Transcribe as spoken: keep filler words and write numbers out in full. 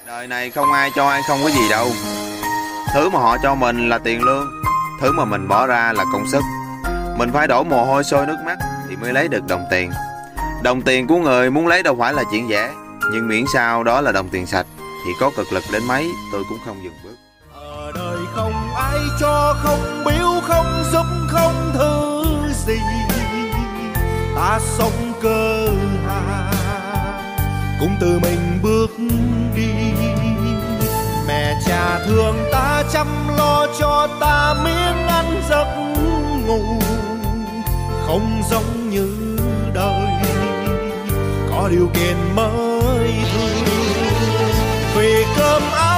Đời này không ai cho ai không có gì đâu. Thứ mà họ cho mình là tiền lương, thứ mà mình bỏ ra là công sức. Mình phải đổ mồ hôi sôi nước mắt thì mới lấy được đồng tiền. Đồng tiền của người muốn lấy đâu phải là chuyện dễ, nhưng miễn sao đó là đồng tiền sạch thì có cực lực đến mấy tôi cũng không dừng bước. Ở đời không ai cho, không biếu, không giúp, không thứ gì. Ta sống cơ hà, cũng tự mình bước đi. Mẹ cha thương ta, chăm lo cho ta miếng ăn giấc ngủ. Không giống như đời có điều kiện mới thương, vì cơm áo